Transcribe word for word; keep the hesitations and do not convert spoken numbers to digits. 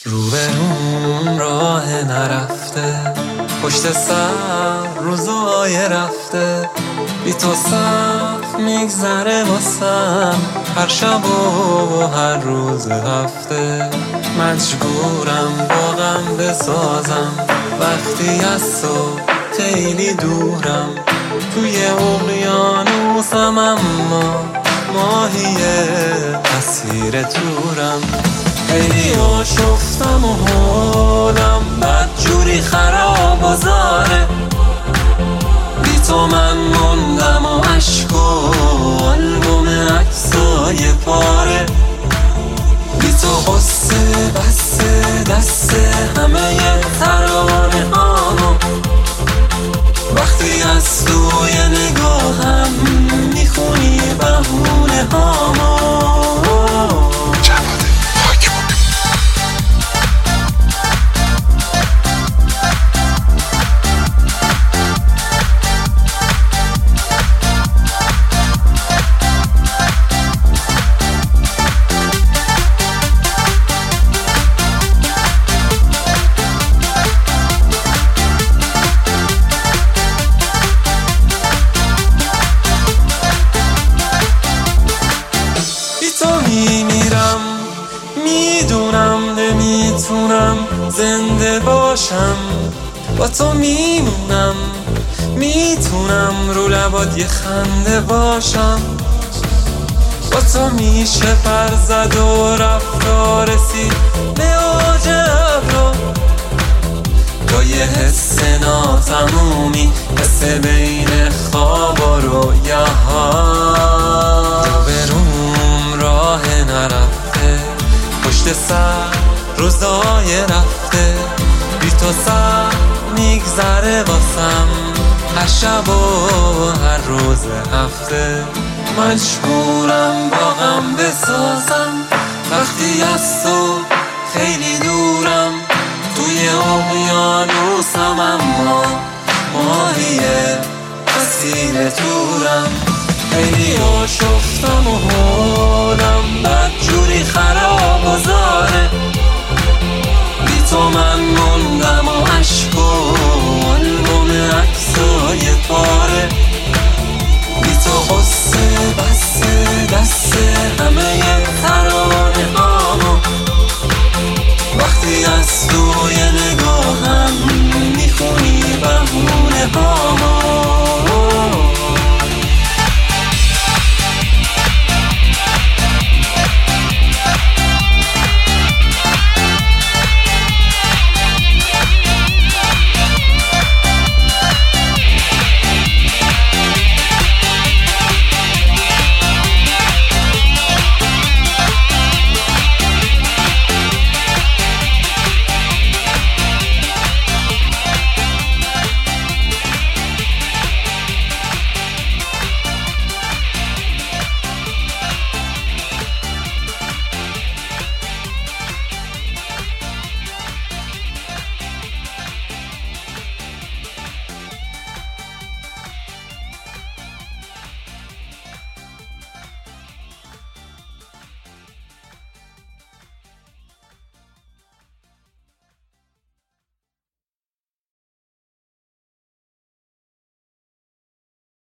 روبروم راه نرفته، پشت سر روزای رفته، بی تو صف میگذره واسم هر شب و هر روز هفته. مجبورم با غم بسازم وقتی از تو خیلی دورم، توی اقیانوسم اما ماهی اسیر تورم. خیلی آشفتم و حالم بدجوری خراب و زاره، بی تو من موندم و عشق و آلبوم عکسای پاره. بی تو قصه بسته دست همه ترانه هامو، وقتی از توی نگاهم میخونی بهونه هامو. میمیرم میدونم نمیتونم زنده باشم، با تو میمونم میتونم رو لبات یه خنده باشم. با تو میشه پر زد و رفت و رسید به اوج ابرو، با یه حس ناتمومی، حس بین خواب و رویاها. نرفته پشت سر روزای رفته، بی تو سر میگذره واسم هر شب و هر روز هفته. مجبورم با غم بسازم وقتی از تو خیلی دورم، توی اقیانوسم اما ماهی اسیر تورم. خیلی آشفتم و